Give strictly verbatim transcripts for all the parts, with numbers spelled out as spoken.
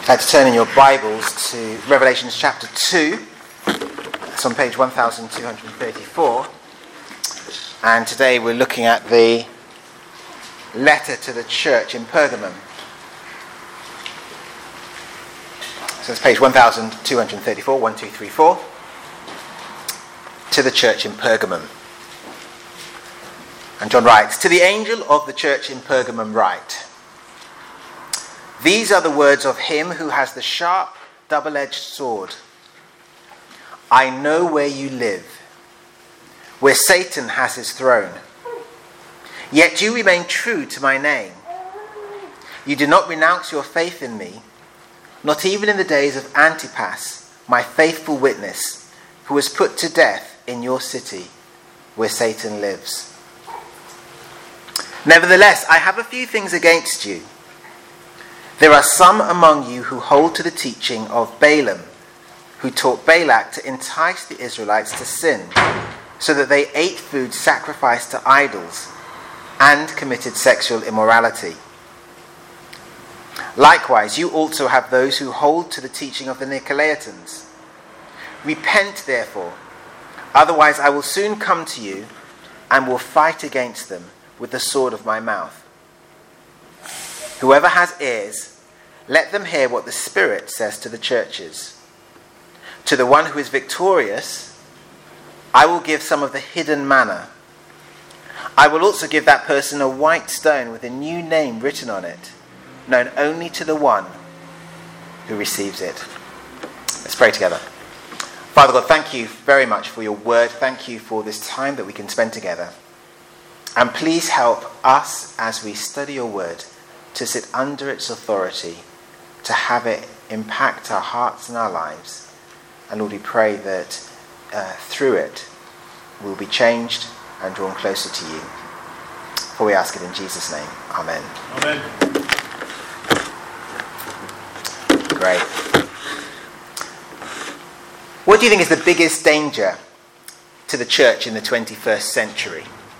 I'd to turn in your Bibles to Revelation chapter two. It's on page twelve thirty-four. And today we're looking at the letter to the church in Pergamum. So it's page twelve thirty-four, one two three four. To the church in Pergamum. And John writes, "To the angel of the church in Pergamum write, these are the words of him who has the sharp, double-edged sword. I know where you live, where Satan has his throne. Yet you remain true to my name. You did not renounce your faith in me, not even in the days of Antipas, my faithful witness, who was put to death in your city, where Satan lives. Nevertheless, I have a few things against you. There are some among you who hold to the teaching of Balaam, who taught Balak to entice the Israelites to sin, so that they ate food sacrificed to idols and committed sexual immorality. Likewise, you also have those who hold to the teaching of the Nicolaitans. Repent, therefore, otherwise I will soon come to you and will fight against them with the sword of my mouth. Whoever has ears, let them hear what the Spirit says to the churches. To the one who is victorious, I will give some of the hidden manna. I will also give that person a white stone with a new name written on it, known only to the one who receives it." Let's pray together. Father God, thank you very much for your word. Thank you for this time that we can spend together. And please help us as we study your word to sit under its authority, to have it impact our hearts and our lives. And Lord, we pray that uh, through it we'll be changed and drawn closer to you. For we ask it in Jesus' name. Amen. Amen. Great. What do you think is the biggest danger to the church in the twenty-first century?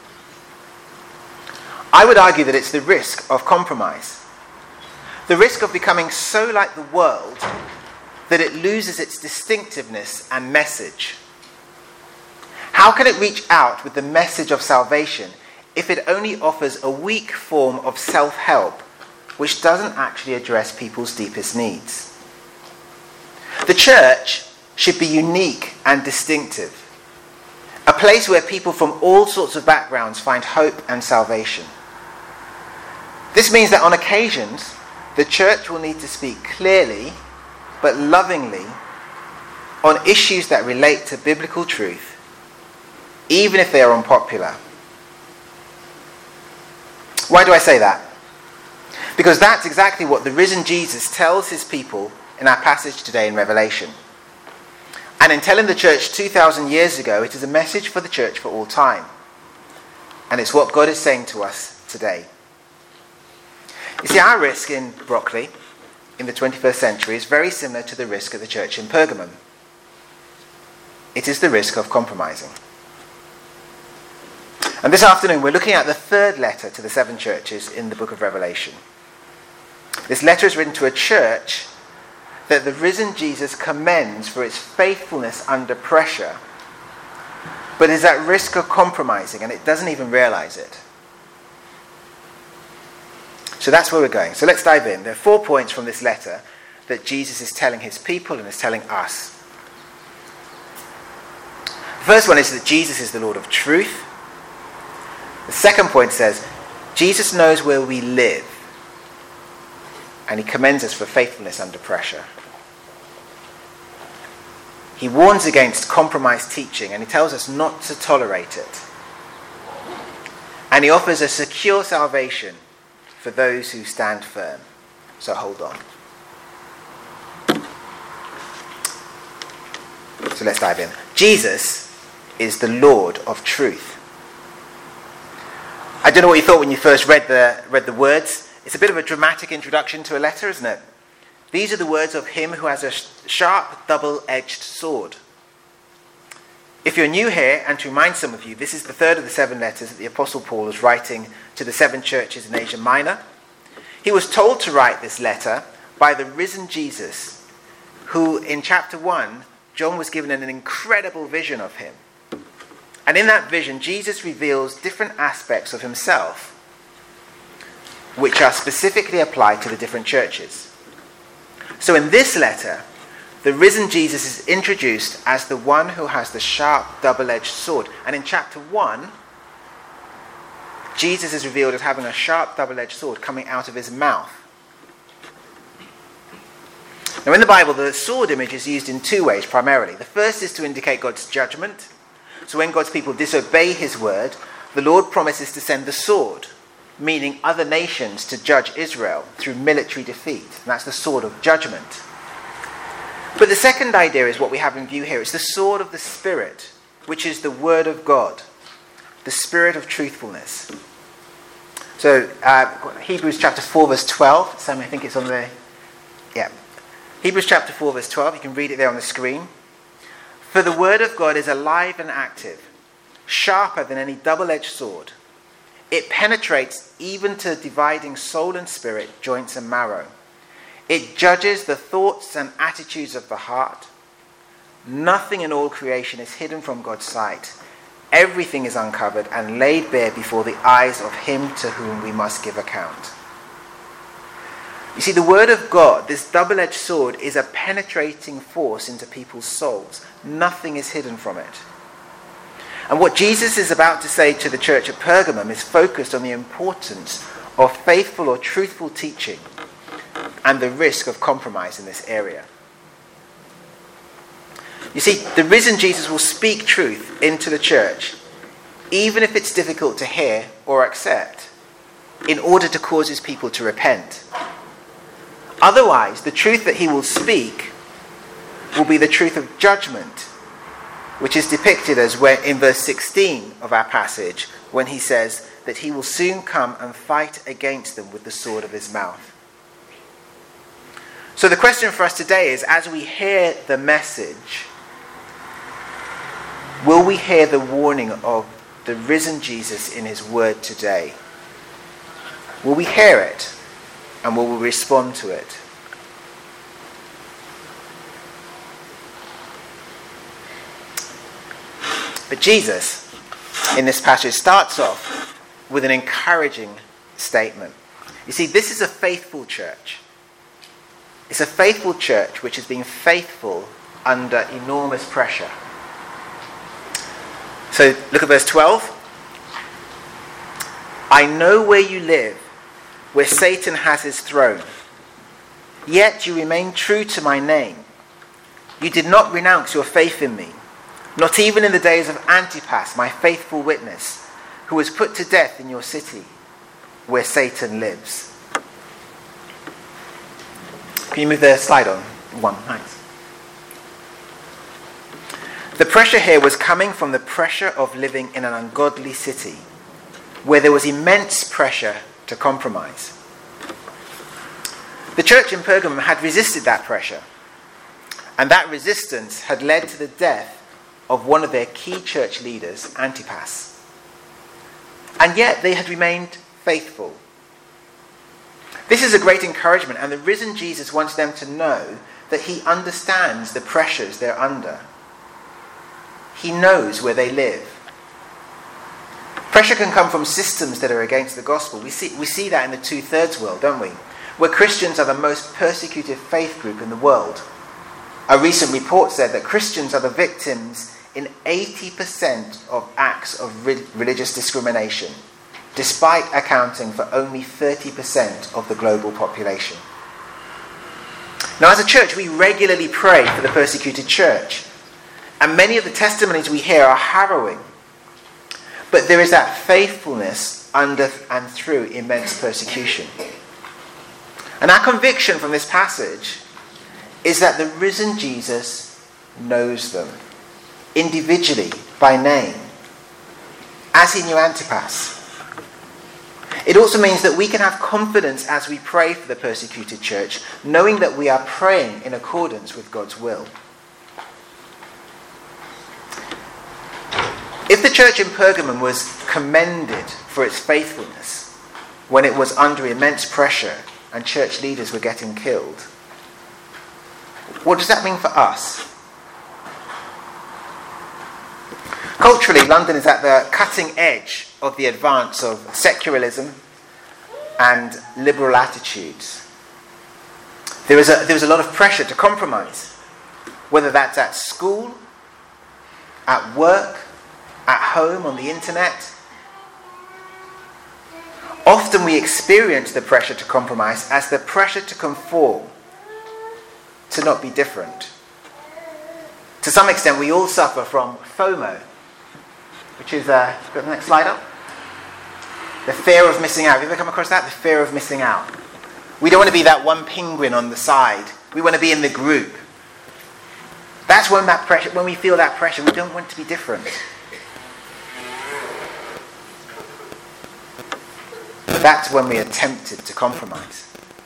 I would argue that it's the risk of compromise. The risk of becoming so like the world that it loses its distinctiveness and message. How can it reach out with the message of salvation if it only offers a weak form of self-help which doesn't actually address people's deepest needs? The church should be unique and distinctive, a place where people from all sorts of backgrounds find hope and salvation. This means that on occasions, the church will need to speak clearly but lovingly on issues that relate to biblical truth, even if they are unpopular. Why do I say that? Because that's exactly what the risen Jesus tells his people in our passage today in Revelation. And in telling the church two thousand years ago, it is a message for the church for all time. And it's what God is saying to us today. You see, our risk in Brockley in the twenty-first century is very similar to the risk of the church in Pergamum. It is the risk of compromising. And this afternoon we're looking at the third letter to the seven churches in the book of Revelation. This letter is written to a church that the risen Jesus commends for its faithfulness under pressure, but is at risk of compromising, and it doesn't even realize it. So that's where we're going. So let's dive in. There are four points from this letter that Jesus is telling his people and is telling us. The first one is that Jesus is the Lord of truth. The second point says, Jesus knows where we live, and he commends us for faithfulness under pressure. He warns against compromised teaching, and he tells us not to tolerate it. And he offers a secure salvation for those who stand firm. So hold on. So let's dive in. Jesus is the Lord of truth. I don't know what you thought when you first read the read the words. It's a bit of a dramatic introduction to a letter, isn't it? These are the words of him who has a sharp, double-edged sword. If you're new here, and to remind some of you, this is the third of the seven letters that the Apostle Paul is writing to the seven churches in Asia Minor. He was told to write this letter by the risen Jesus, who in chapter one, John was given an incredible vision of him. And in that vision, Jesus reveals different aspects of himself, which are specifically applied to the different churches. So in this letter, the risen Jesus is introduced as the one who has the sharp, double-edged sword. And in chapter one, Jesus is revealed as having a sharp, double-edged sword coming out of his mouth. Now in the Bible, the sword image is used in two ways primarily. The first is to indicate God's judgment. So when God's people disobey his word, the Lord promises to send the sword, meaning other nations, to judge Israel through military defeat. And that's the sword of judgment. But the second idea is what we have in view here. It's the sword of the Spirit, which is the word of God, the spirit of truthfulness. So uh, Hebrews chapter four verse twelve. Sam, I think it's on there. Yeah. Hebrews chapter four verse twelve. You can read it there on the screen. For the word of God is alive and active, sharper than any double-edged sword. It penetrates even to dividing soul and spirit, joints and marrow. It judges the thoughts and attitudes of the heart. Nothing in all creation is hidden from God's sight. Everything is uncovered and laid bare before the eyes of him to whom we must give account. You see, the word of God, this double-edged sword, is a penetrating force into people's souls. Nothing is hidden from it. And what Jesus is about to say to the church at Pergamum is focused on the importance of faithful or truthful teaching and the risk of compromise in this area. You see, the risen Jesus will speak truth into the church, even if it's difficult to hear or accept, in order to cause his people to repent. Otherwise, the truth that he will speak will be the truth of judgment, which is depicted as where in verse sixteen of our passage, when he says that he will soon come and fight against them with the sword of his mouth. So the question for us today is, as we hear the message, will we hear the warning of the risen Jesus in his word today? Will we hear it? And will we respond to it? But Jesus, in this passage, starts off with an encouraging statement. You see, this is a faithful church. It's a faithful church which has been faithful under enormous pressure. So look at verse twelve. I know where you live, where Satan has his throne. Yet you remain true to my name. You did not renounce your faith in me, not even in the days of Antipas, my faithful witness, who was put to death in your city, where Satan lives. Can you move the slide on? One, thanks. The pressure here was coming from the pressure of living in an ungodly city, where there was immense pressure to compromise. The church in Pergamum had resisted that pressure, and that resistance had led to the death of one of their key church leaders, Antipas. And yet they had remained faithful. This is a great encouragement, and the risen Jesus wants them to know that he understands the pressures they're under. He knows where they live. Pressure can come from systems that are against the gospel. We see, we see that in the two-thirds world, don't we? Where Christians are the most persecuted faith group in the world. A recent report said that Christians are the victims in eighty percent of acts of re- religious discrimination, despite accounting for only thirty percent of the global population. Now, as a church, we regularly pray for the persecuted church, and many of the testimonies we hear are harrowing. But there is that faithfulness under and through immense persecution. And our conviction from this passage is that the risen Jesus knows them individually by name, as he knew Antipas. It also means that we can have confidence as we pray for the persecuted church, knowing that we are praying in accordance with God's will. If the church in Pergamum was commended for its faithfulness when it was under immense pressure and church leaders were getting killed. What does that mean for us? Culturally, London is at the cutting edge of the advance of secularism and liberal attitudes. There is a, there is a lot of pressure to compromise, whether that's at school, at work, at home, on the internet. Often we experience the pressure to compromise as the pressure to conform, to not be different. To some extent, we all suffer from FOMO, which is, uh, got the next slide up? The fear of missing out. Have you ever come across that? The fear of missing out. We don't want to be that one penguin on the side. We want to be in the group. That's when that pressure, when we feel that pressure, we don't want to be different. But that's when we are tempted to compromise.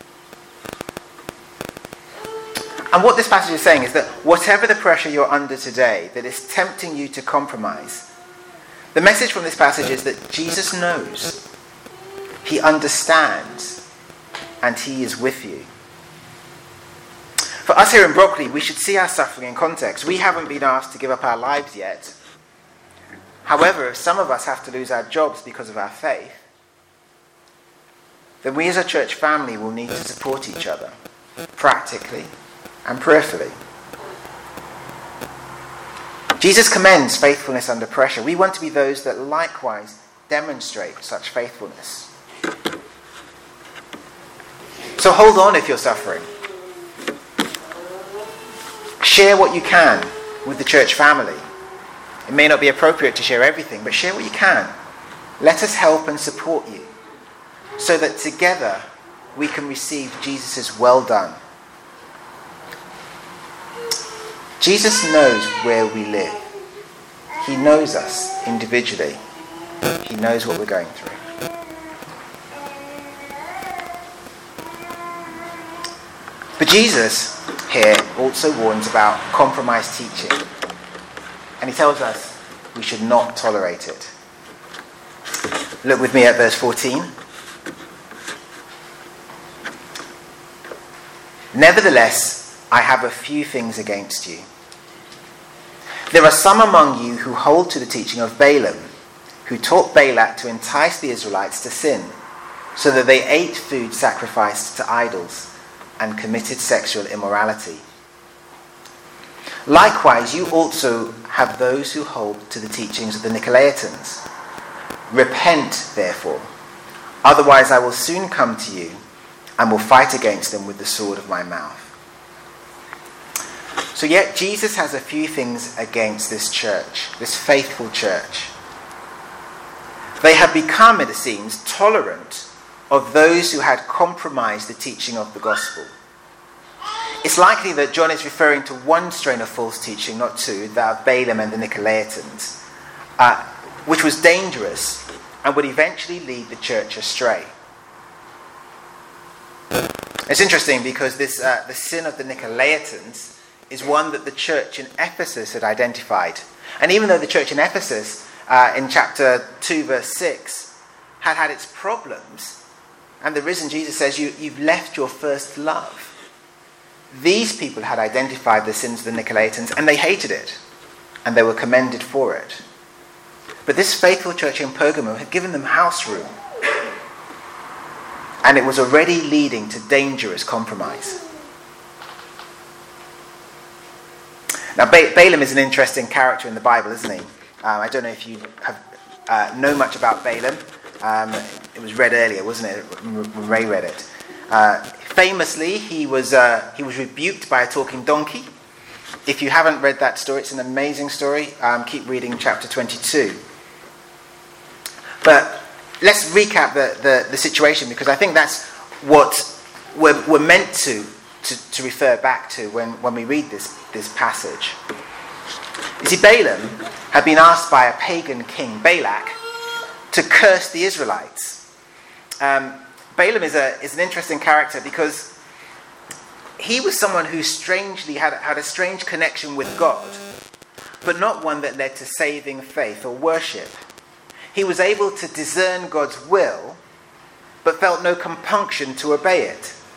And what this passage is saying is that whatever the pressure you're under today that is tempting you to compromise, the message from this passage is that Jesus knows, he understands, and he is with you. For us here in Brockley, we should see our suffering in context. We haven't been asked to give up our lives yet. However, if some of us have to lose our jobs because of our faith, then we as a church family will need to support each other, practically and prayerfully. Jesus commends faithfulness under pressure. We want to be those that likewise demonstrate such faithfulness. So hold on if you're suffering. Share what you can with the church family. It may not be appropriate to share everything, but share what you can. Let us help and support you so that together we can receive Jesus' well done. Jesus knows where we live. He knows us individually. He knows what we're going through. But Jesus here also warns about compromised teaching. And he tells us we should not tolerate it. Look with me at verse fourteen. Nevertheless, I have a few things against you. There are some among you who hold to the teaching of Balaam, who taught Balak to entice the Israelites to sin, so that they ate food sacrificed to idols and committed sexual immorality. Likewise, you also have those who hold to the teachings of the Nicolaitans. Repent, therefore, otherwise I will soon come to you and will fight against them with the sword of my mouth. So yet Jesus has a few things against this church, this faithful church. They have become, it seems, tolerant of those who had compromised the teaching of the gospel. It's likely that John is referring to one strain of false teaching, not two, that of Balaam and the Nicolaitans, uh, which was dangerous and would eventually lead the church astray. It's interesting because this uh, the sin of the Nicolaitans is one that the church in Ephesus had identified. And even though the church in Ephesus, uh, in chapter two, verse six, had had its problems, and the risen Jesus says, you, you've left your first love. These people had identified the sins of the Nicolaitans, and they hated it, and they were commended for it. But this faithful church in Pergamum had given them house room, and it was already leading to dangerous compromise. Now, ba- Balaam is an interesting character in the Bible, isn't he? Um, I don't know if you have uh, know much about Balaam. Um, it was read earlier, wasn't it? When Ray read it. Uh, famously, he was uh, he was rebuked by a talking donkey. If you haven't read that story, it's an amazing story. Um, keep reading chapter twenty-two. But let's recap the, the, the situation, because I think that's what we're, we're meant to, to, to refer back to when, when we read this, this passage. You see, Balaam had been asked by a pagan king, Balak, to curse the Israelites. Um, Balaam is, a, is an interesting character because he was someone who strangely had, had a strange connection with God, but not one that led to saving faith or worship. He was able to discern God's will, but felt no compunction to obey it.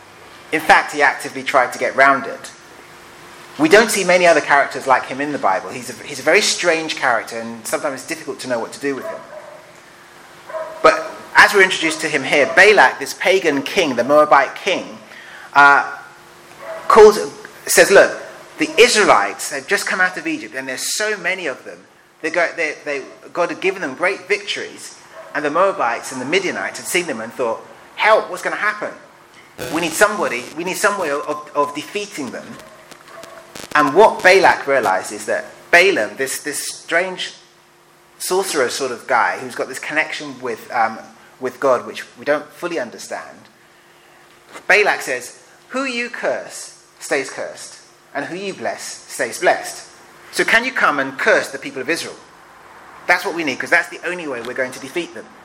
In fact, he actively tried to get round it. We don't see many other characters like him in the Bible. He's a, he's a very strange character, and sometimes it's difficult to know what to do with him. But as we're introduced to him here, Balak, this pagan king, the Moabite king, uh, calls, says, look, the Israelites have just come out of Egypt, and there's so many of them. They go, they, they, God had given them great victories, and the Moabites and the Midianites had seen them and thought, help, what's going to happen? We need somebody, we need some way of, of defeating them. And what Balak realized is that Balaam, this, this strange sorcerer sort of guy who's got this connection with, um, with God, which we don't fully understand, Balak says, who you curse stays cursed, and who you bless stays blessed. So can you come and curse the people of Israel? That's what we need, because that's the only way we're going to defeat them.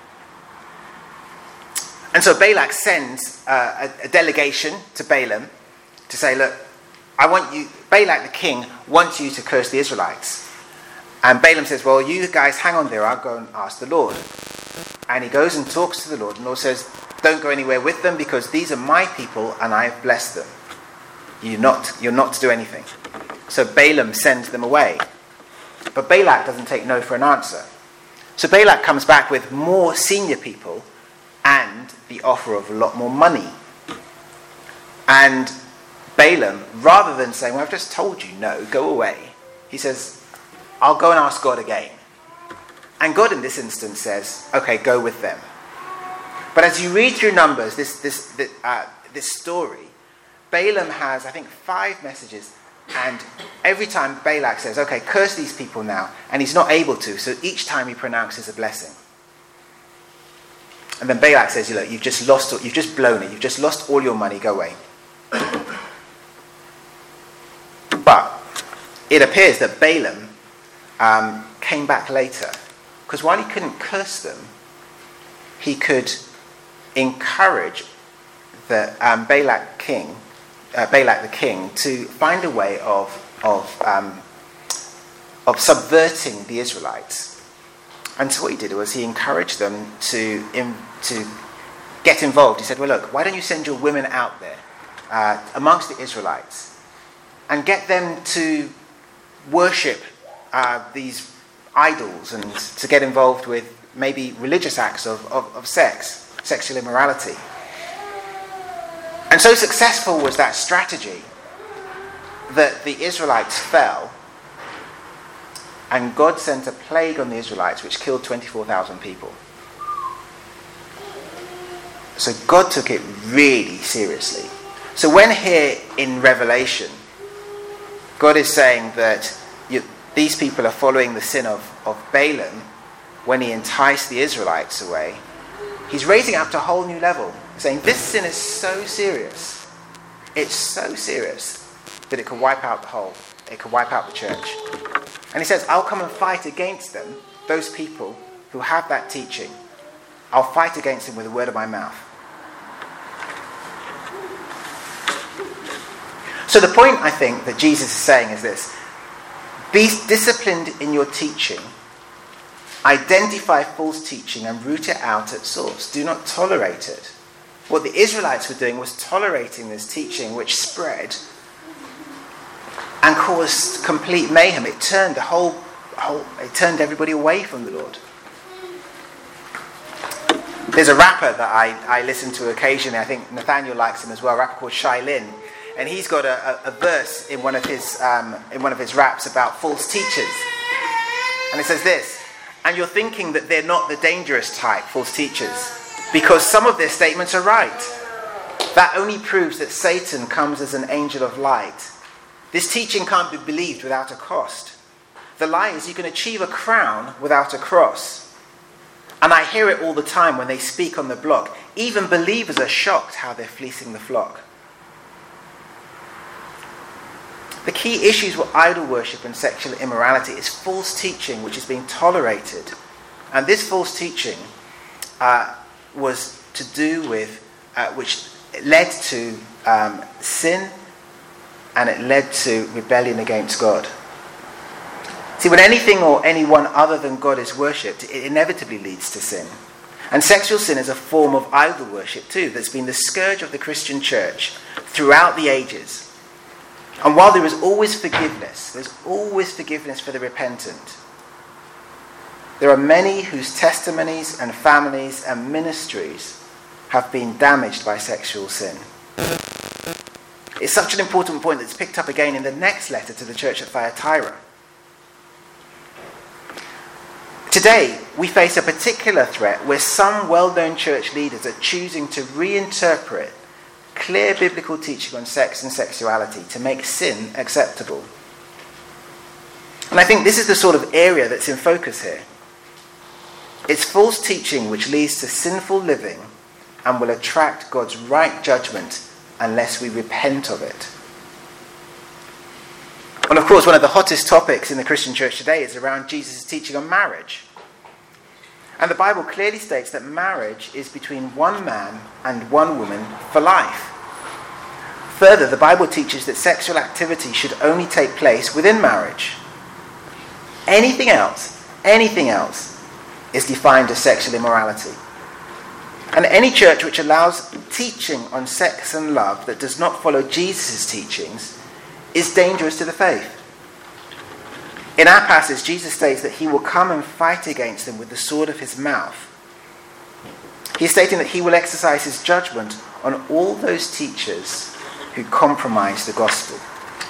And so Balak sends uh, a, a delegation to Balaam to say, look, I want you, Balak the king wants you to curse the Israelites. And Balaam says, well, you guys hang on there, I'll go and ask the Lord. And he goes and talks to the Lord, and the Lord says, don't go anywhere with them, because these are my people and I've blessed them. You're not, you're not to do anything. So Balaam sends them away. But Balak doesn't take no for an answer. So Balak comes back with more senior people and the offer of a lot more money. And Balaam, rather than saying, well, I've just told you, no, go away, he says, I'll go and ask God again. And God in this instance says, okay, go with them. But as you read through Numbers, this, this, this, uh, this story, Balaam has, I think, five messages. And every time Balak says, okay, curse these people now, and he's not able to, so each time he pronounces a blessing. And then Balak says, look, you've just lost, you've just blown it, you've just lost all your money, go away. But it appears that Balaam um, came back later, because while he couldn't curse them, he could encourage the um, Balak king, Uh, Balak the king, to find a way of of um, of subverting the Israelites. And so what he did was he encouraged them to in, to get involved. He said, well, look, why don't you send your women out there uh, amongst the Israelites and get them to worship uh, these idols and to get involved with maybe religious acts of, of, of sex, sexual immorality. And so successful was that strategy that the Israelites fell, and God sent a plague on the Israelites which killed twenty-four thousand people. So God took it really seriously. So when here in Revelation, God is saying that you, these people are following the sin of, of Balaam when he enticed the Israelites away, he's raising it up to a whole new level. Saying this sin is so serious, it's so serious that it could wipe out the whole, it could wipe out the church. And he says, I'll come and fight against them, those people who have that teaching. I'll fight against them with the word of my mouth. So the point, I think, that Jesus is saying is this: be disciplined in your teaching, identify false teaching and root it out at source. Do not tolerate it. What the Israelites were doing was tolerating this teaching which spread and caused complete mayhem. It turned the whole, whole it turned everybody away from the Lord. There's a rapper that I, I listen to occasionally. I think Nathaniel likes him as well. A rapper called Shai Lin, and he's got a, a, a verse in one of his um, in one of his raps about false teachers, and it says this: and you're thinking that they're not the dangerous type, false teachers, because some of their statements are right. That only proves that Satan comes as an angel of light. This teaching can't be believed without a cost. The lie is you can achieve a crown without a cross. And I hear it all the time when they speak on the block. Even believers are shocked how they're fleecing the flock. The key issues with idol worship and sexual immorality is false teaching which is being tolerated. And this false teaching uh, was to do with, uh, which led to um, sin, and it led to rebellion against God. See, when anything or anyone other than God is worshipped, it inevitably leads to sin. And sexual sin is a form of idol worship too, that's been the scourge of the Christian church throughout the ages. And while there is always forgiveness, there's always forgiveness for the repentant, there are many whose testimonies and families and ministries have been damaged by sexual sin. It's such an important point that's picked up again in the next letter to the church at Thyatira. Today, we face a particular threat where some well-known church leaders are choosing to reinterpret clear biblical teaching on sex and sexuality to make sin acceptable. And I think this is the sort of area that's in focus here. It's false teaching which leads to sinful living and will attract God's right judgment unless we repent of it. And of course, one of the hottest topics in the Christian church today is around Jesus' teaching on marriage. And the Bible clearly states that marriage is between one man and one woman for life. Further, the Bible teaches that sexual activity should only take place within marriage. Anything else, anything else, is defined as sexual immorality. And any church which allows teaching on sex and love that does not follow Jesus' teachings is dangerous to the faith. In our passage, Jesus states that he will come and fight against them with the sword of his mouth. He's stating that he will exercise his judgment on all those teachers who compromise the gospel.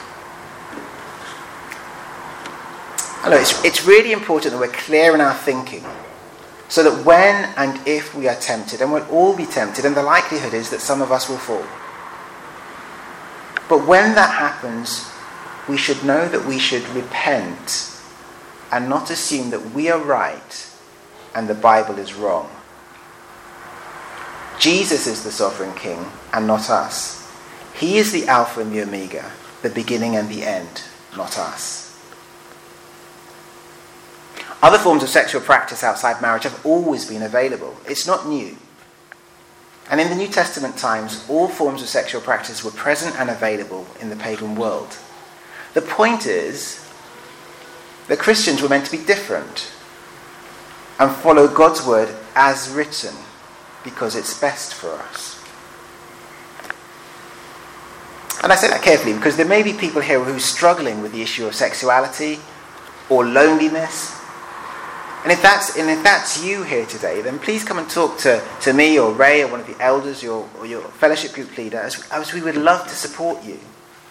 I know it's, it's really important that we're clear in our thinking, so that when and if we are tempted, and we'll all be tempted, and the likelihood is that some of us will fall. But when that happens, we should know that we should repent and not assume that we are right and the Bible is wrong. Jesus is the sovereign king and not us. He is the Alpha and the Omega, the beginning and the end, not us. Other forms of sexual practice outside marriage have always been available. It's not new. And in the New Testament times, all forms of sexual practice were present and available in the pagan world. The point is that Christians were meant to be different and follow God's word as written because it's best for us. And I say that carefully because there may be people here who are struggling with the issue of sexuality or loneliness. And if that's and if that's you here today, then please come and talk to, to me or Ray or one of the elders or, or your fellowship group leader, as, as we would love to support you.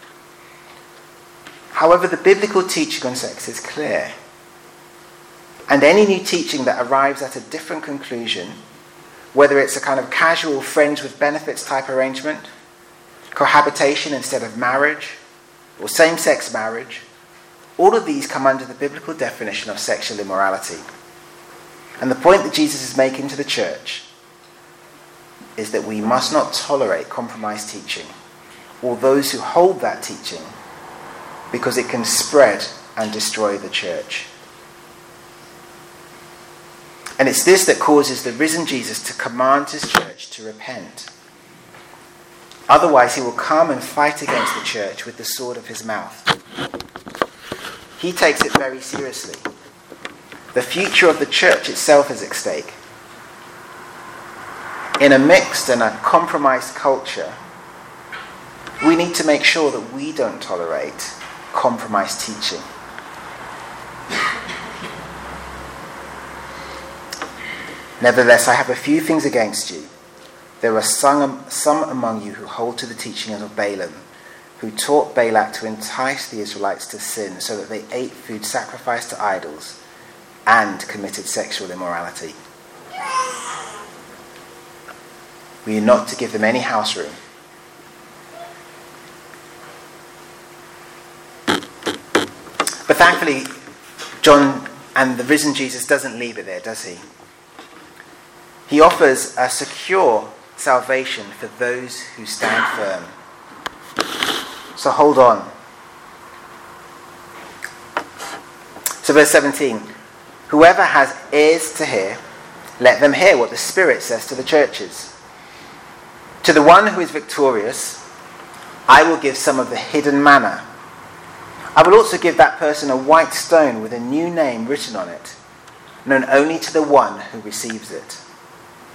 However, the biblical teaching on sex is clear. And any new teaching that arrives at a different conclusion, whether it's a kind of casual friends with benefits type arrangement, cohabitation instead of marriage, or same-sex marriage, all of these come under the biblical definition of sexual immorality. And the point that Jesus is making to the church is that we must not tolerate compromised teaching or those who hold that teaching because it can spread and destroy the church. And it's this that causes the risen Jesus to command his church to repent. Otherwise, he will come and fight against the church with the sword of his mouth. He takes it very seriously. The future of the church itself is at stake. In a mixed and a compromised culture, we need to make sure that we don't tolerate compromised teaching. Nevertheless, I have a few things against you. There are some, some among you who hold to the teaching of Balaam, who taught Balak to entice the Israelites to sin so that they ate food sacrificed to idols and committed sexual immorality. We are not to give them any house room. But thankfully, John and the risen Jesus doesn't leave it there, does he? He offers a secure salvation for those who stand firm. So hold on. So verse seventeen. Whoever has ears to hear, let them hear what the Spirit says to the churches. To the one who is victorious, I will give some of the hidden manna. I will also give that person a white stone with a new name written on it, known only to the one who receives it.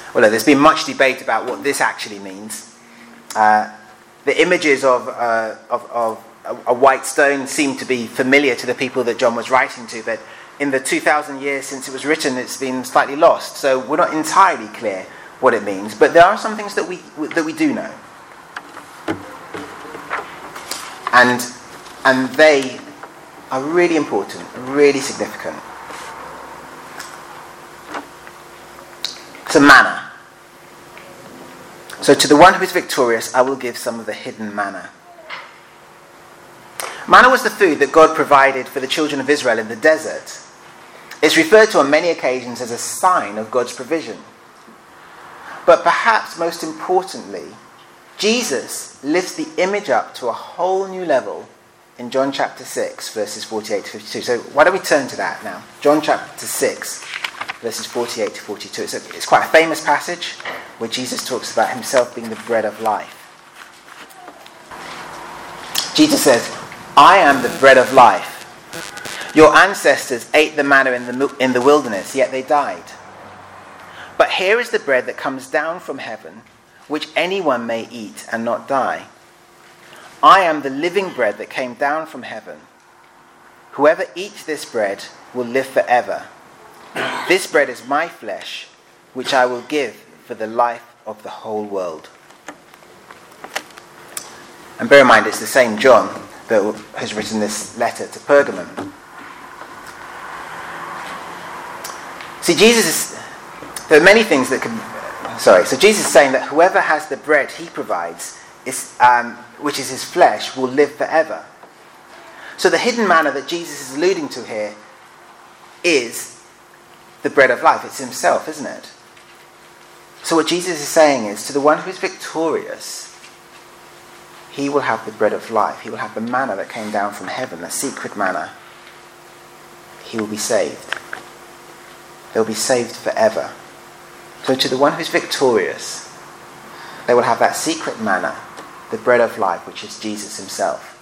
Well, there's been much debate about what this actually means. Uh, the images of, uh, of, of a, a white stone seem to be familiar to the people that John was writing to, but in the two thousand years since it was written, it's been slightly lost. So we're not entirely clear what it means, but there are some things that we that we do know, and and they are really important, really significant. So manna. So to the one who is victorious, I will give some of the hidden manna. Manna was the food that God provided for the children of Israel in the desert. It's referred to on many occasions as a sign of God's provision. But perhaps most importantly, Jesus lifts the image up to a whole new level in John chapter six, verses forty-eight to fifty-two. So why don't we turn to that now? John chapter six, verses forty-eight to forty-two. It's, a, it's quite a famous passage where Jesus talks about himself being the bread of life. Jesus says, I am the bread of life. Your ancestors ate the manna in the, in the wilderness, yet they died. But here is the bread that comes down from heaven, which anyone may eat and not die. I am the living bread that came down from heaven. Whoever eats this bread will live forever. This bread is my flesh, which I will give for the life of the whole world. And bear in mind, it's the same John that has written this letter to Pergamum. See, Jesus is... There are many things that can... Sorry, so Jesus is saying that whoever has the bread he provides, is, um, which is his flesh, will live forever. So the hidden manna that Jesus is alluding to here is the bread of life. It's himself, isn't it? So what Jesus is saying is, to the one who is victorious, he will have the bread of life. He will have the manna that came down from heaven, the secret manna. He will be saved. They'll be saved forever. So to the one who is victorious, they will have that secret manna, the bread of life, which is Jesus himself.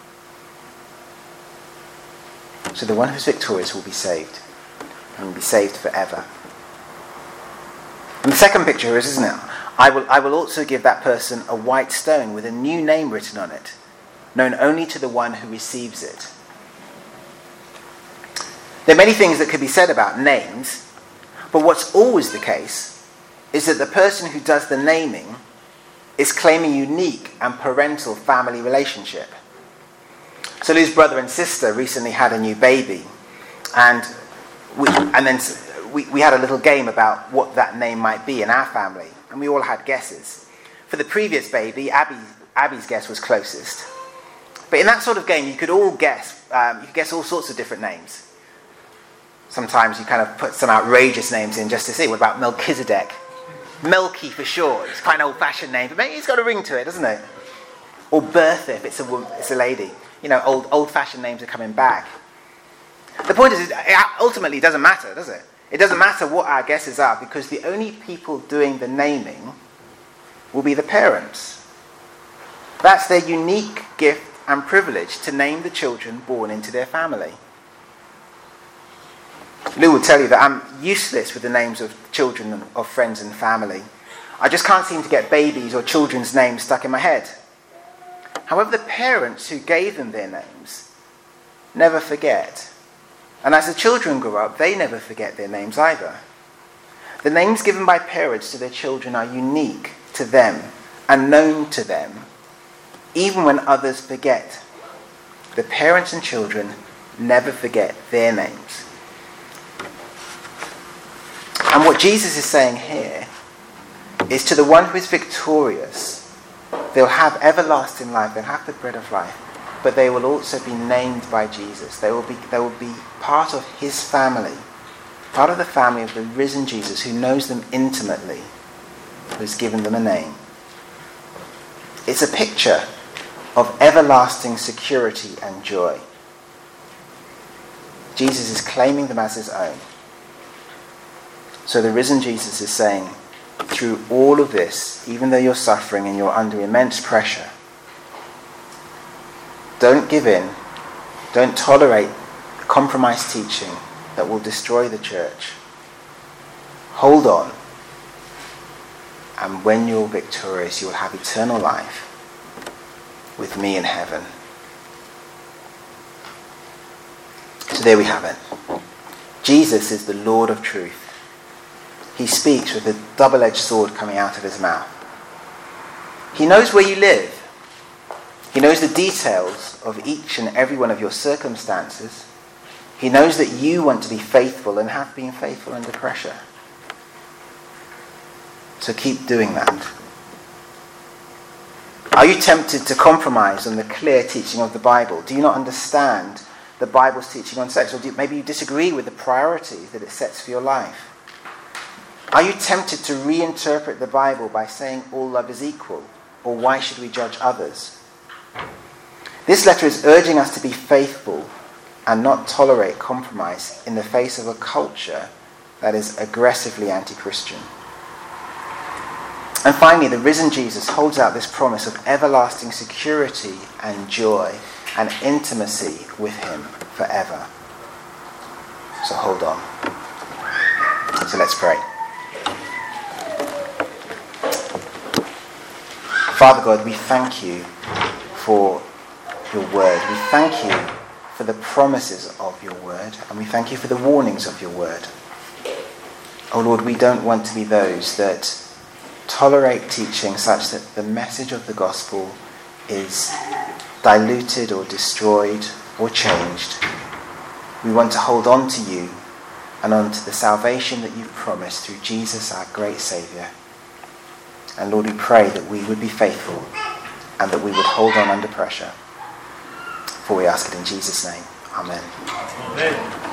So the one who is victorious will be saved, and will be saved forever. And the second picture is, isn't it? I will, I will also give that person a white stone with a new name written on it, known only to the one who receives it. There are many things that could be said about names, but what's always the case is that the person who does the naming is claiming unique and parental family relationship. So Lou's brother and sister recently had a new baby, and we, and then we, we had a little game about what that name might be in our family, and we all had guesses. For the previous baby, Abby, Abby's guess was closest. But in that sort of game, you could all guess, um, you could guess all sorts of different names. Sometimes you kind of put some outrageous names in just to see. What about Melchizedek? Melky for short. It's quite an old-fashioned name, but maybe it's got a ring to it, doesn't it? Or Bertha, if it's a woman, it's a lady. You know, old, old-fashioned names are coming back. The point is, it ultimately doesn't matter, does it? It doesn't matter what our guesses are, because the only people doing the naming will be the parents. That's their unique gift and privilege to name the children born into their family. Lou will tell you that I'm useless with the names of children, of friends and family. I just can't seem to get babies or children's names stuck in my head. However, the parents who gave them their names never forget. And as the children grow up, they never forget their names either. The names given by parents to their children are unique to them and known to them, even when others forget. The parents and children never forget their names. And what Jesus is saying here is, to the one who is victorious, they'll have everlasting life, they'll have the bread of life, but they will also be named by Jesus. They will be, they will be part of his family, part of the family of the risen Jesus, who knows them intimately, who has given them a name. It's a picture of everlasting security and joy. Jesus is claiming them as his own. So the risen Jesus is saying, through all of this, even though you're suffering and you're under immense pressure, don't give in. Don't tolerate compromised teaching that will destroy the church. Hold on. And when you're victorious, you will have eternal life with me in heaven. So there we have it. Jesus is the Lord of truth. He speaks with a double-edged sword coming out of his mouth. He knows where you live. He knows the details of each and every one of your circumstances. He knows that you want to be faithful and have been faithful under pressure. So keep doing that. Are you tempted to compromise on the clear teaching of the Bible? Do you not understand the Bible's teaching on sex? Or do you, maybe you disagree with the priority that it sets for your life? Are you tempted to reinterpret the Bible by saying all love is equal? Or why should we judge others? This letter is urging us to be faithful and not tolerate compromise in the face of a culture that is aggressively anti-Christian. And finally, the risen Jesus holds out this promise of everlasting security and joy and intimacy with him forever. So hold on. So let's pray. Father God, we thank you for your word. We thank you for the promises of your word, and we thank you for the warnings of your word. Oh Lord, we don't want to be those that tolerate teaching such that the message of the gospel is diluted or destroyed or changed. We want to hold on to you and on to the salvation that you've promised through Jesus, our great Saviour. And Lord, we pray that we would be faithful and that we would hold on under pressure. For we ask it in Jesus' name. Amen. Amen.